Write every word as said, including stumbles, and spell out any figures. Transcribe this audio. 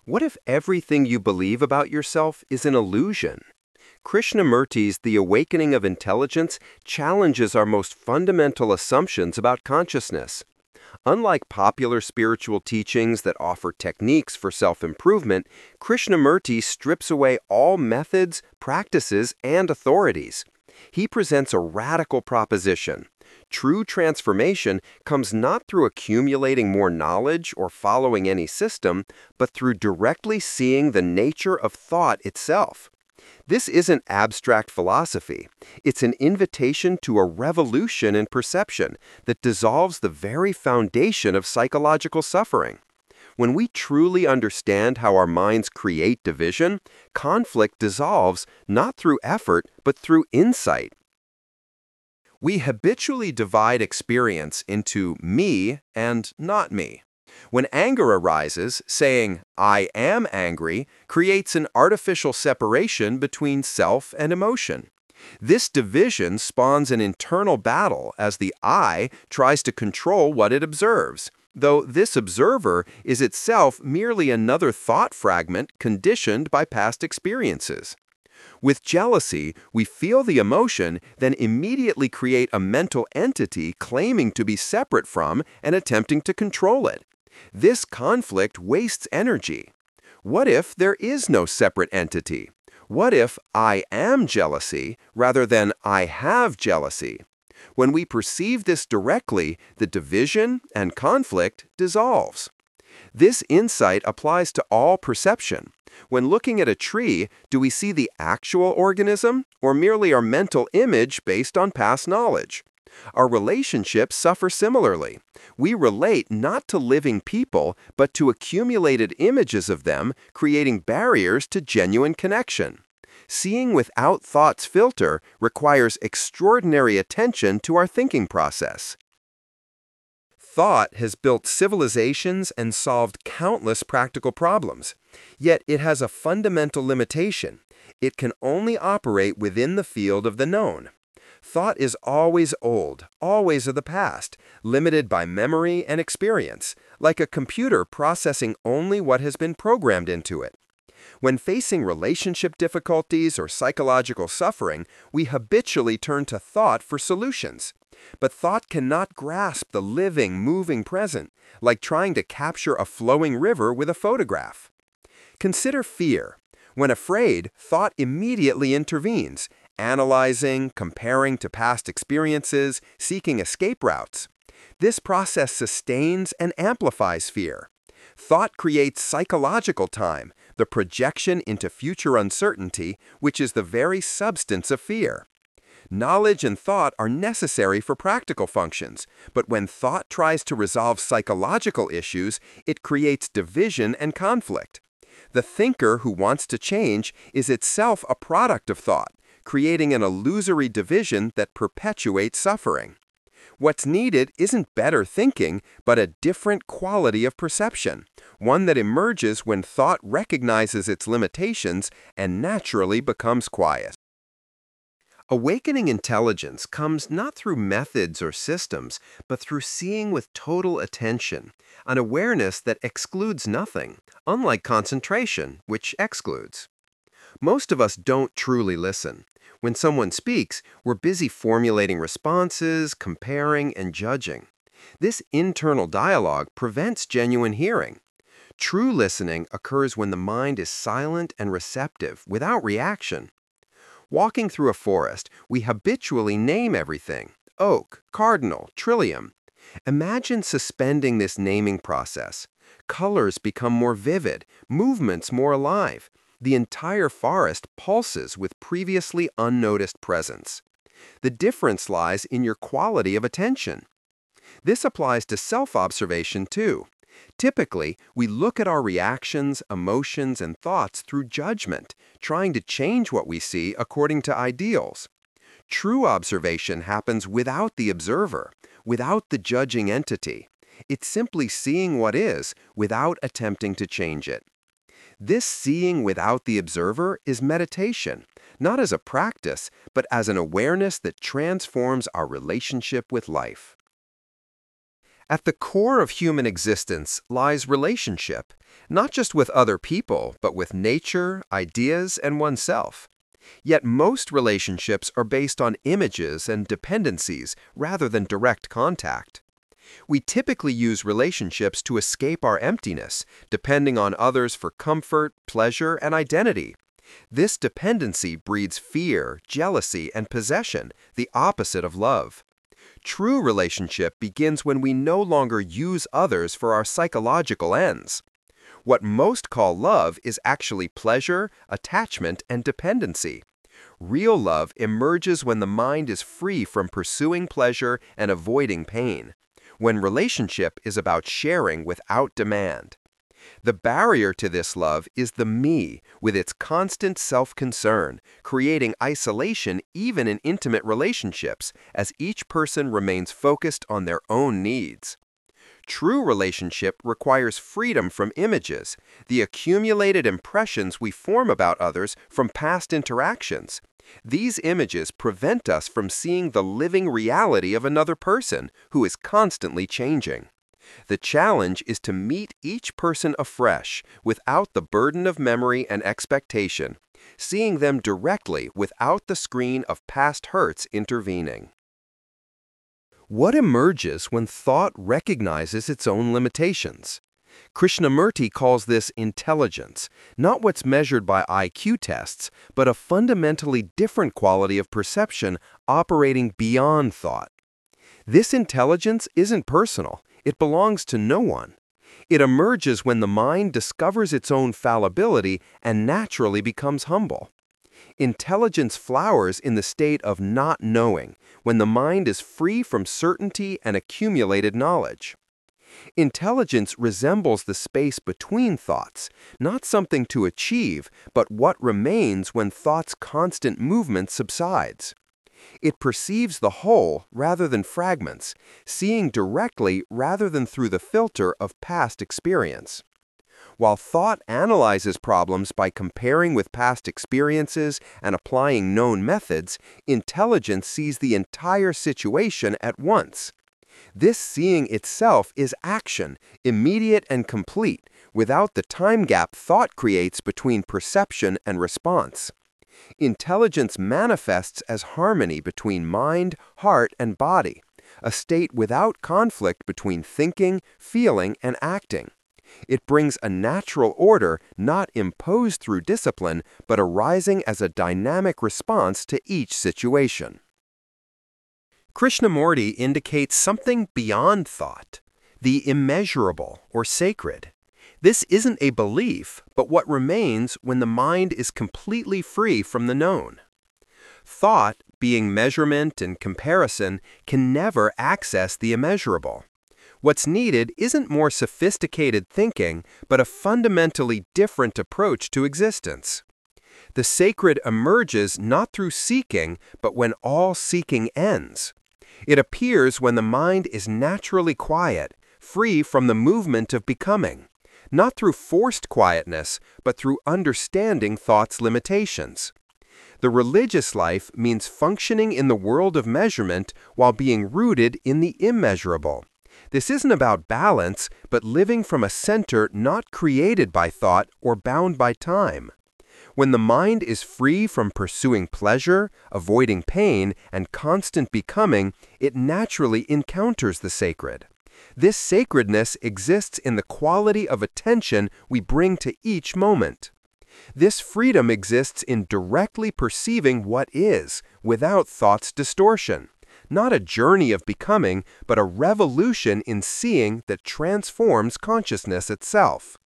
What if everything you believe about yourself is an illusion? Krishnamurti's The Awakening of Intelligence challenges our most fundamental assumptions about consciousness. Unlike popular spiritual teachings that offer techniques for self-improvement, Krishnamurti strips away all methods, practices, and authorities. He presents a radical proposition. True transformation comes not through accumulating more knowledge or following any system, but through directly seeing the nature of thought itself. This isn't abstract philosophy. It's an invitation to a revolution in perception that dissolves the very foundation of psychological suffering. When we truly understand how our minds create division, conflict dissolves not through effort, but through insight. We habitually divide experience into me and not me. When anger arises, saying, "I am angry," creates an artificial separation between self and emotion. This division spawns an internal battle as the I tries to control what it observes, though this observer is itself merely another thought fragment conditioned by past experiences. With jealousy, we feel the emotion, then immediately create a mental entity claiming to be separate from and attempting to control it. This conflict wastes energy. What if there is no separate entity? What if I am jealousy rather than I have jealousy? When we perceive this directly, the division and conflict dissolves. This insight applies to all perception. When looking at a tree, do we see the actual organism or merely our mental image based on past knowledge? Our relationships suffer similarly. We relate not to living people, but to accumulated images of them, creating barriers to genuine connection. Seeing without thought's filter requires extraordinary attention to our thinking process. Thought has built civilizations and solved countless practical problems. Yet it has a fundamental limitation. It can only operate within the field of the known. Thought is always old, always of the past, limited by memory and experience, like a computer processing only what has been programmed into it. When facing relationship difficulties or psychological suffering, we habitually turn to thought for solutions. But thought cannot grasp the living, moving present, like trying to capture a flowing river with a photograph. Consider fear. When afraid, thought immediately intervenes, analyzing, comparing to past experiences, seeking escape routes. This process sustains and amplifies fear. Thought creates psychological time, the projection into future uncertainty, which is the very substance of fear. Knowledge and thought are necessary for practical functions, but when thought tries to resolve psychological issues, it creates division and conflict. The thinker who wants to change is itself a product of thought, creating an illusory division that perpetuates suffering. What's needed isn't better thinking, but a different quality of perception, one that emerges when thought recognizes its limitations and naturally becomes quiet. Awakening intelligence comes not through methods or systems, but through seeing with total attention, an awareness that excludes nothing, unlike concentration, which excludes. Most of us don't truly listen. When someone speaks, we're busy formulating responses, comparing, and judging. This internal dialogue prevents genuine hearing. True listening occurs when the mind is silent and receptive, without reaction. Walking through a forest, we habitually name everything: oak, cardinal, trillium. Imagine suspending this naming process. Colors become more vivid, movements more alive. The entire forest pulses with previously unnoticed presence. The difference lies in your quality of attention. This applies to self-observation too. Typically, we look at our reactions, emotions, and thoughts through judgment, trying to change what we see according to ideals. True observation happens without the observer, without the judging entity. It's simply seeing what is without attempting to change it. This seeing without the observer is meditation, not as a practice, but as an awareness that transforms our relationship with life. At the core of human existence lies relationship, not just with other people, but with nature, ideas, and oneself. Yet most relationships are based on images and dependencies rather than direct contact. We typically use relationships to escape our emptiness, depending on others for comfort, pleasure, and identity. This dependency breeds fear, jealousy, and possession, the opposite of love. True relationship begins when we no longer use others for our psychological ends. What most call love is actually pleasure, attachment, and dependency. Real love emerges when the mind is free from pursuing pleasure and avoiding pain, when relationship is about sharing without demand. The barrier to this love is the me, with its constant self-concern, creating isolation even in intimate relationships, as each person remains focused on their own needs. True relationship requires freedom from images, the accumulated impressions we form about others from past interactions. These images prevent us from seeing the living reality of another person who is constantly changing. The challenge is to meet each person afresh without the burden of memory and expectation, seeing them directly without the screen of past hurts intervening. What emerges when thought recognizes its own limitations? Krishnamurti calls this intelligence, not what's measured by I Q tests, but a fundamentally different quality of perception operating beyond thought. This intelligence isn't personal. It belongs to no one. It emerges when the mind discovers its own fallibility and naturally becomes humble. Intelligence flowers in the state of not knowing, when the mind is free from certainty and accumulated knowledge. Intelligence resembles the space between thoughts, not something to achieve, but what remains when thought's constant movement subsides. It perceives the whole rather than fragments, seeing directly rather than through the filter of past experience. While thought analyzes problems by comparing with past experiences and applying known methods, intelligence sees the entire situation at once. This seeing itself is action, immediate and complete, without the time gap thought creates between perception and response. Intelligence manifests as harmony between mind, heart, and body, a state without conflict between thinking, feeling, and acting. It brings a natural order not imposed through discipline, but arising as a dynamic response to each situation. Krishnamurti indicates something beyond thought, the immeasurable or sacred. This isn't a belief, but what remains when the mind is completely free from the known. Thought, being measurement and comparison, can never access the immeasurable. What's needed isn't more sophisticated thinking, but a fundamentally different approach to existence. The sacred emerges not through seeking, but when all seeking ends. It appears when the mind is naturally quiet, free from the movement of becoming. Not through forced quietness, but through understanding thought's limitations. The religious life means functioning in the world of measurement while being rooted in the immeasurable. This isn't about balance, but living from a center not created by thought or bound by time. When the mind is free from pursuing pleasure, avoiding pain, and constant becoming, it naturally encounters the sacred. This sacredness exists in the quality of attention we bring to each moment. This freedom exists in directly perceiving what is, without thought's distortion. Not a journey of becoming, but a revolution in seeing that transforms consciousness itself.